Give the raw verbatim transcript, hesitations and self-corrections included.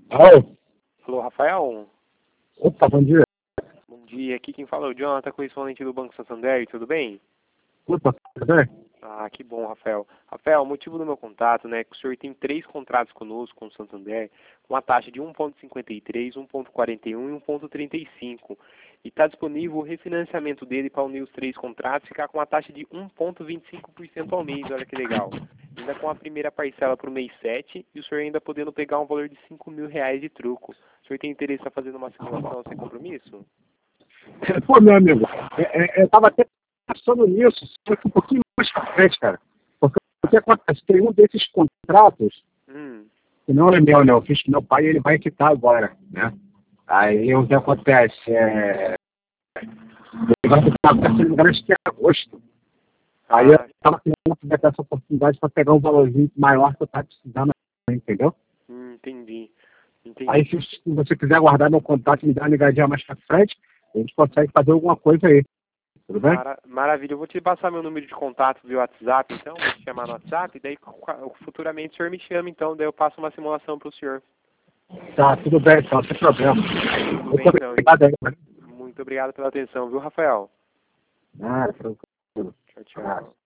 Alô? Alô, Rafael? Opa, bom dia. Bom dia, aqui quem fala é o Jonathan, correspondente do Banco Santander, tudo bem? Opa, tudo bem? Ah, que bom, Rafael. Rafael, o motivo do meu contato, né, é que o senhor tem três contratos conosco, com o Santander, com a taxa de um vírgula cinquenta e três, um vírgula quarenta e um e um vírgula trinta e cinco. E está disponível o refinanciamento dele para unir os três contratos e ficar com a taxa de um vírgula vinte e cinco por cento ao mês, olha que legal. Ainda com a primeira parcela para o mês sete e o senhor ainda podendo pegar um valor de cinco mil reais de truco. O senhor tem interesse em fazer uma simulação sem compromisso? Pô, meu amigo, é, é, eu tava até pensando nisso, só que um pouquinho mais pra frente, cara. Porque o que acontece? Tem um desses contratos, Hum, que não é meu, né? Eu fiz com meu pai e ele vai quitar agora, né? Aí o que acontece? É... Ele vai quitar agora, se não me engano, acho que é agosto. Aí eu ah, tava querendo aproveitar essa oportunidade para pegar um valorzinho maior que eu tava precisando, entendeu? hum, entendi, Aí entendi. se, se você quiser guardar meu contato e me dar uma ligadinha mais pra frente, a gente consegue fazer alguma coisa aí. Tudo bem? Mara- maravilha, eu vou te passar meu número de contato via WhatsApp, então, vou te chamar no WhatsApp, e daí qua- futuramente o senhor me chama, então, daí eu passo uma simulação para o senhor. Tá, tudo bem, então, sem problema. Tudo Muito bem, então. obrigado aí, mano. Muito obrigado pela atenção, viu, Rafael? Ah, tranquilo. Tchau, Um abraço. tchau.